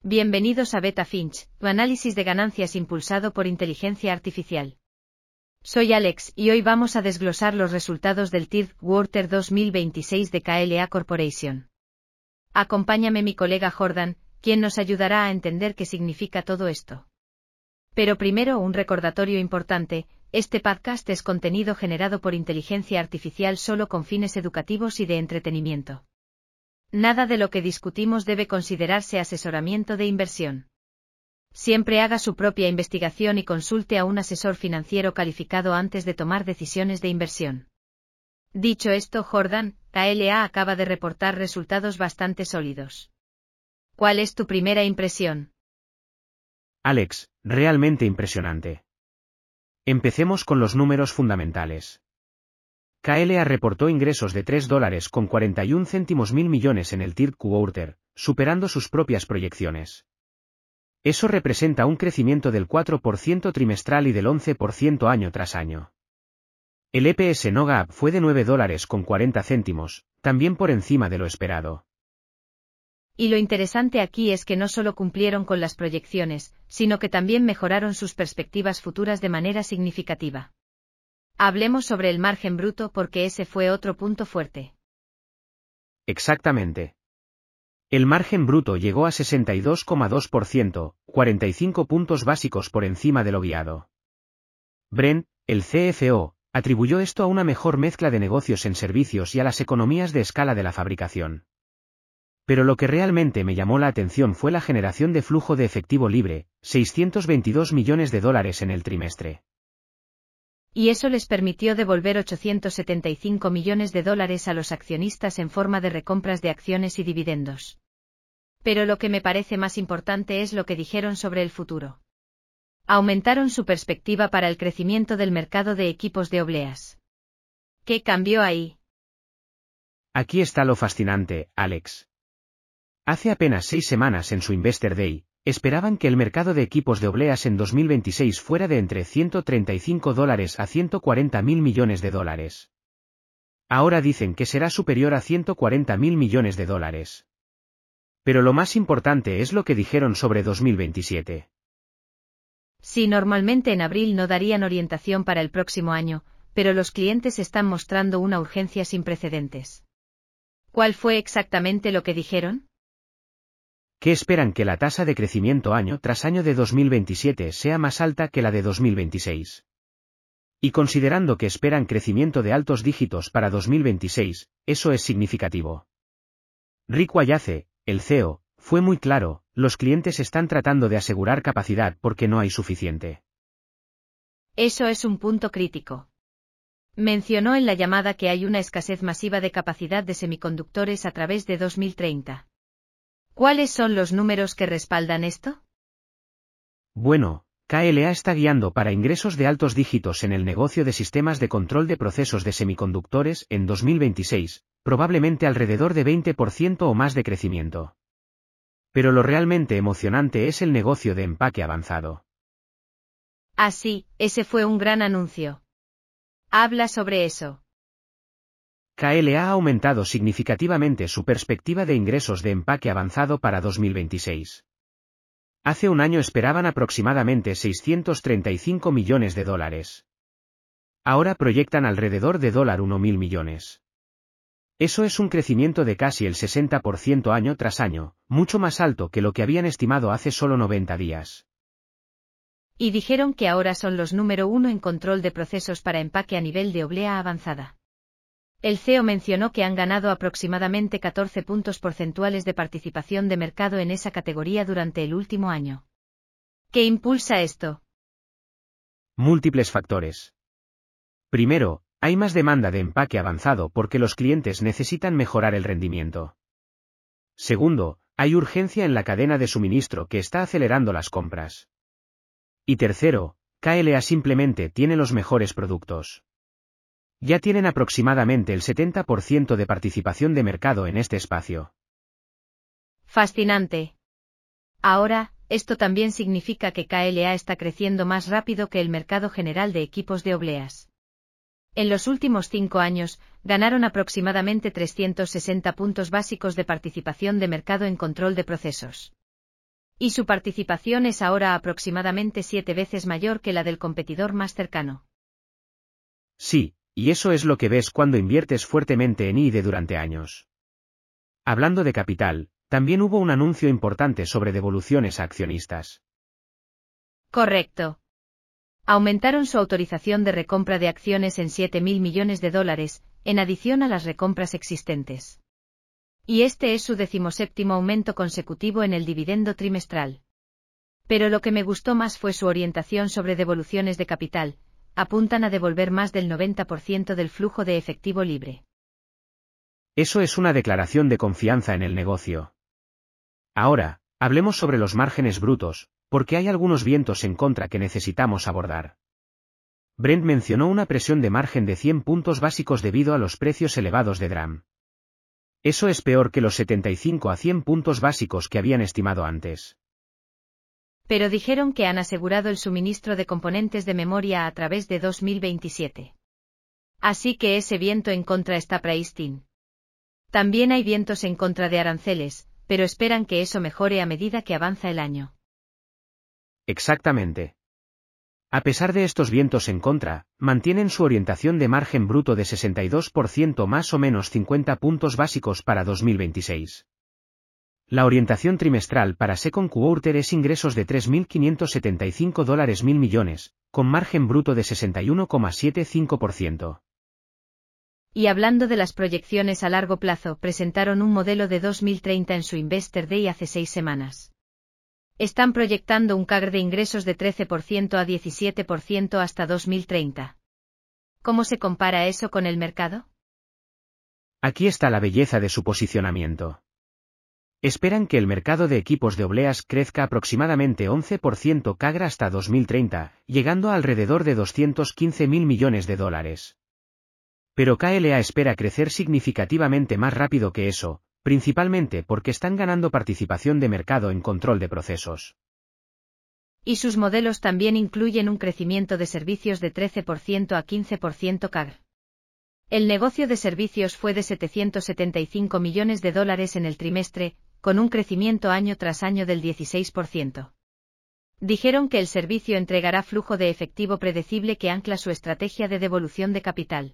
Bienvenidos a Beta Finch, tu análisis de ganancias impulsado por inteligencia artificial. Soy Alex y hoy vamos a desglosar los resultados del Third Quarter 2026 de KLA Corporation. Acompáñame mi colega Jordan, quien nos ayudará a entender qué significa todo esto. Pero primero un recordatorio importante, este podcast es contenido generado por inteligencia artificial solo con fines educativos y de entretenimiento. Nada de lo que discutimos debe considerarse asesoramiento de inversión. Siempre haga su propia investigación y consulte a un asesor financiero calificado antes de tomar decisiones de inversión. Dicho esto, Jordan, KLA acaba de reportar resultados bastante sólidos. ¿Cuál es tu primera impresión? Alex, realmente impresionante. Empecemos con los números fundamentales. KLA reportó ingresos de $3.41 mil millones en el Third Quarter, superando sus propias proyecciones. Eso representa un crecimiento del 4% trimestral y del 11% año tras año. El EPS no GAAP fue de $9.40, también por encima de lo esperado. Y lo interesante aquí es que no solo cumplieron con las proyecciones, sino que también mejoraron sus perspectivas futuras de manera significativa. Hablemos sobre el margen bruto porque ese fue otro punto fuerte. Exactamente. El margen bruto llegó a 62,2%, 45 puntos básicos por encima de lo guiado. Brent, el CFO, atribuyó esto a una mejor mezcla de negocios en servicios y a las economías de escala de la fabricación. Pero lo que realmente me llamó la atención fue la generación de flujo de efectivo libre, $622 millones en el trimestre. Y eso les permitió devolver $875 millones a los accionistas en forma de recompras de acciones y dividendos. Pero lo que me parece más importante es lo que dijeron sobre el futuro. Aumentaron su perspectiva para el crecimiento del mercado de equipos de obleas. ¿Qué cambió ahí? Aquí está lo fascinante, Alex. Hace apenas 6 semanas en su Investor Day, esperaban que el mercado de equipos de obleas en 2026 fuera de entre $135 a $140 mil millones. Ahora dicen que será superior a $140 mil millones. Pero lo más importante es lo que dijeron sobre 2027. Sí, normalmente en abril no darían orientación para el próximo año, pero los clientes están mostrando una urgencia sin precedentes. ¿Cuál fue exactamente lo que dijeron? Que esperan que la tasa de crecimiento año tras año de 2027 sea más alta que la de 2026. Y considerando que esperan crecimiento de altos dígitos para 2026, eso es significativo. Rick Wallace, el CEO, fue muy claro, los clientes están tratando de asegurar capacidad porque no hay suficiente. Eso es un punto crítico. Mencionó en la llamada que hay una escasez masiva de capacidad de semiconductores a través de 2030. ¿Cuáles son los números que respaldan esto? Bueno, KLA está guiando para ingresos de altos dígitos en el negocio de sistemas de control de procesos de semiconductores en 2026, probablemente alrededor de 20% o más de crecimiento. Pero lo realmente emocionante es el negocio de empaque avanzado. Ah, sí, ese fue un gran anuncio. Habla sobre eso. KLA ha aumentado significativamente su perspectiva de ingresos de empaque avanzado para 2026. Hace un año esperaban aproximadamente $635 millones. Ahora proyectan alrededor de $1.000 millones. Eso es un crecimiento de casi el 60% año tras año, mucho más alto que lo que habían estimado hace solo 90 días. Y dijeron que ahora son los número 1 en control de procesos para empaque a nivel de oblea avanzada. El CEO mencionó que han ganado aproximadamente 14 puntos porcentuales de participación de mercado en esa categoría durante el último año. ¿Qué impulsa esto? Múltiples factores. Primero, hay más demanda de empaque avanzado porque los clientes necesitan mejorar el rendimiento. Segundo, hay urgencia en la cadena de suministro que está acelerando las compras. Y tercero, KLA simplemente tiene los mejores productos. Ya tienen aproximadamente el 70% de participación de mercado en este espacio. Fascinante. Ahora, esto también significa que KLA está creciendo más rápido que el mercado general de equipos de obleas. En los últimos 5 años, ganaron aproximadamente 360 puntos básicos de participación de mercado en control de procesos. Y su participación es ahora aproximadamente 7 veces mayor que la del competidor más cercano. Sí, y eso es lo que ves cuando inviertes fuertemente en IID durante años. Hablando de capital, también hubo un anuncio importante sobre devoluciones a accionistas. Correcto. Aumentaron su autorización de recompra de acciones en $7.000 millones, en adición a las recompras existentes. Y este es su 17º aumento consecutivo en el dividendo trimestral. Pero lo que me gustó más fue su orientación sobre devoluciones de capital, apuntan a devolver más del 90% del flujo de efectivo libre. Eso es una declaración de confianza en el negocio. Ahora, hablemos sobre los márgenes brutos, porque hay algunos vientos en contra que necesitamos abordar. Brent mencionó una presión de margen de 100 puntos básicos debido a los precios elevados de DRAM. Eso es peor que los 75 a 100 puntos básicos que habían estimado antes. Pero dijeron que han asegurado el suministro de componentes de memoria a través de 2027. Así que ese viento en contra está priced in. También hay vientos en contra de aranceles, pero esperan que eso mejore a medida que avanza el año. Exactamente. A pesar de estos vientos en contra, mantienen su orientación de margen bruto de 62% más o menos 50 puntos básicos para 2026. La orientación trimestral para second quarter es ingresos de $3.575 mil millones, con margen bruto de 61,75%. Y hablando de las proyecciones a largo plazo, presentaron un modelo de 2030 en su Investor Day hace 6 semanas. Están proyectando un CAGR de ingresos de 13% a 17% hasta 2030. ¿Cómo se compara eso con el mercado? Aquí está la belleza de su posicionamiento. Esperan que el mercado de equipos de obleas crezca aproximadamente 11% CAGR hasta 2030, llegando a alrededor de $215 mil millones. Pero KLA espera crecer significativamente más rápido que eso, principalmente porque están ganando participación de mercado en control de procesos. Y sus modelos también incluyen un crecimiento de servicios de 13% a 15% CAGR. El negocio de servicios fue de $775 millones en el trimestre, con un crecimiento año tras año del 16%. Dijeron que el servicio entregará flujo de efectivo predecible que ancla su estrategia de devolución de capital.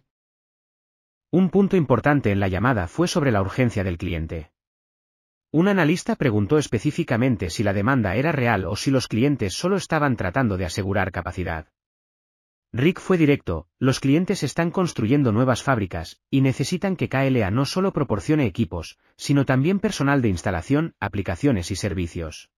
Un punto importante en la llamada fue sobre la urgencia del cliente. Un analista preguntó específicamente si la demanda era real o si los clientes solo estaban tratando de asegurar capacidad. Rick fue directo: los clientes están construyendo nuevas fábricas, y necesitan que KLA no solo proporcione equipos, sino también personal de instalación, aplicaciones y servicios.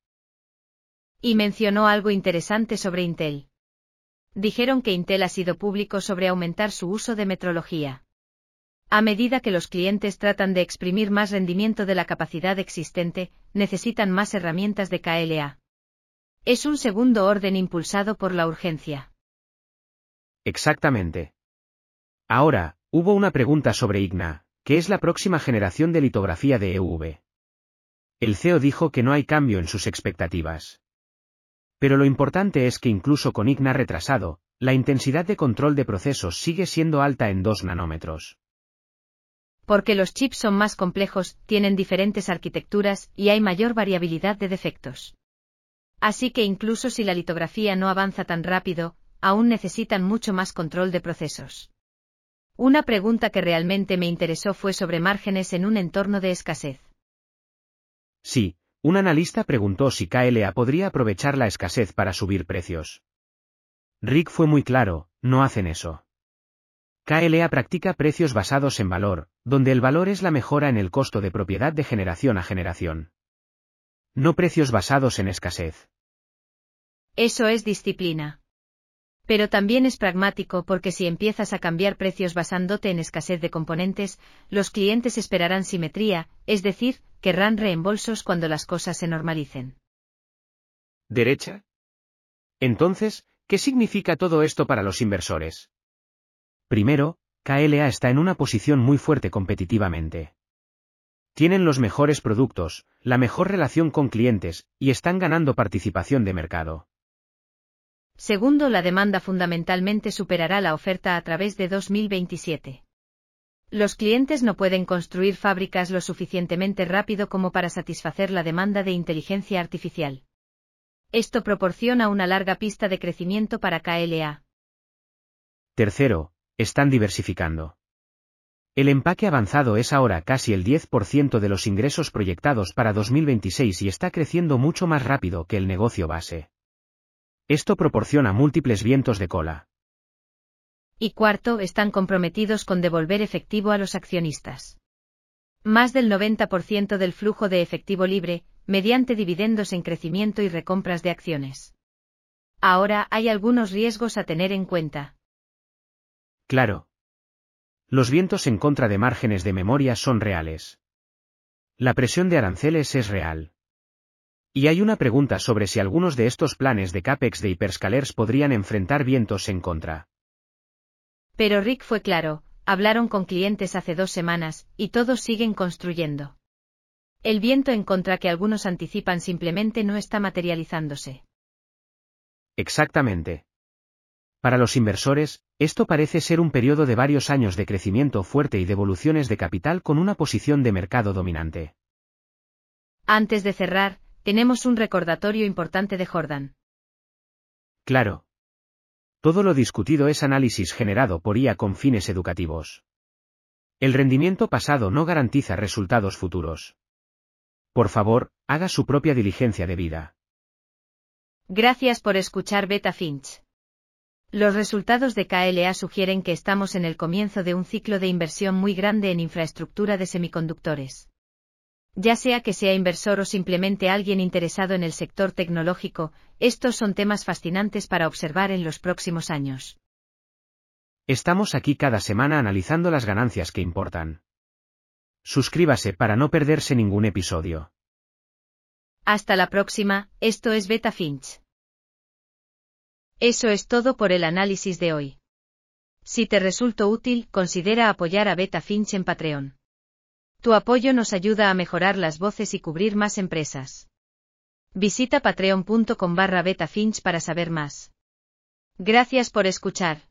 Y mencionó algo interesante sobre Intel. Dijeron que Intel ha sido público sobre aumentar su uso de metrología. A medida que los clientes tratan de exprimir más rendimiento de la capacidad existente, necesitan más herramientas de KLA. Es un segundo orden impulsado por la urgencia. Exactamente. Ahora, hubo una pregunta sobre IGNA, que es la próxima generación de litografía de EUV. El CEO dijo que no hay cambio en sus expectativas. Pero lo importante es que incluso con IGNA retrasado, la intensidad de control de procesos sigue siendo alta en 2 nanómetros. Porque los chips son más complejos, tienen diferentes arquitecturas y hay mayor variabilidad de defectos. Así que incluso si la litografía no avanza tan rápido, aún necesitan mucho más control de procesos. Una pregunta que realmente me interesó fue sobre márgenes en un entorno de escasez. Sí, un analista preguntó si KLA podría aprovechar la escasez para subir precios. Rick fue muy claro: no hacen eso. KLA practica precios basados en valor, donde el valor es la mejora en el costo de propiedad de generación a generación. No precios basados en escasez. Eso es disciplina. Pero también es pragmático porque si empiezas a cambiar precios basándote en escasez de componentes, los clientes esperarán simetría, es decir, querrán reembolsos cuando las cosas se normalicen. ¿Derecha? Entonces, ¿qué significa todo esto para los inversores? Primero, KLA está en una posición muy fuerte competitivamente. Tienen los mejores productos, la mejor relación con clientes, y están ganando participación de mercado. Segundo, la demanda fundamentalmente superará la oferta a través de 2027. Los clientes no pueden construir fábricas lo suficientemente rápido como para satisfacer la demanda de inteligencia artificial. Esto proporciona una larga pista de crecimiento para KLA. Tercero, están diversificando. El empaque avanzado es ahora casi el 10% de los ingresos proyectados para 2026 y está creciendo mucho más rápido que el negocio base. Esto proporciona múltiples vientos de cola. Y cuarto, están comprometidos con devolver efectivo a los accionistas. Más del 90% del flujo de efectivo libre, mediante dividendos en crecimiento y recompras de acciones. Ahora hay algunos riesgos a tener en cuenta. Claro. Los vientos en contra de márgenes de memoria son reales. La presión de aranceles es real. Y hay una pregunta sobre si algunos de estos planes de CAPEX de hyperscalers podrían enfrentar vientos en contra. Pero Rick fue claro, hablaron con clientes hace 2 semanas, y todos siguen construyendo. El viento en contra que algunos anticipan simplemente no está materializándose. Exactamente. Para los inversores, esto parece ser un periodo de varios años de crecimiento fuerte y devoluciones de capital con una posición de mercado dominante. Antes de cerrar, tenemos un recordatorio importante de Jordan. Claro. Todo lo discutido es análisis generado por IA con fines educativos. El rendimiento pasado no garantiza resultados futuros. Por favor, haga su propia diligencia debida. Gracias por escuchar Beta Finch. Los resultados de KLA sugieren que estamos en el comienzo de un ciclo de inversión muy grande en infraestructura de semiconductores. Ya sea que sea inversor o simplemente alguien interesado en el sector tecnológico, estos son temas fascinantes para observar en los próximos años. Estamos aquí cada semana analizando las ganancias que importan. Suscríbase para no perderse ningún episodio. Hasta la próxima, esto es Beta Finch. Eso es todo por el análisis de hoy. Si te resultó útil, considera apoyar a Beta Finch en Patreon. Tu apoyo nos ayuda a mejorar las voces y cubrir más empresas. Visita patreon.com/betafinch para saber más. Gracias por escuchar.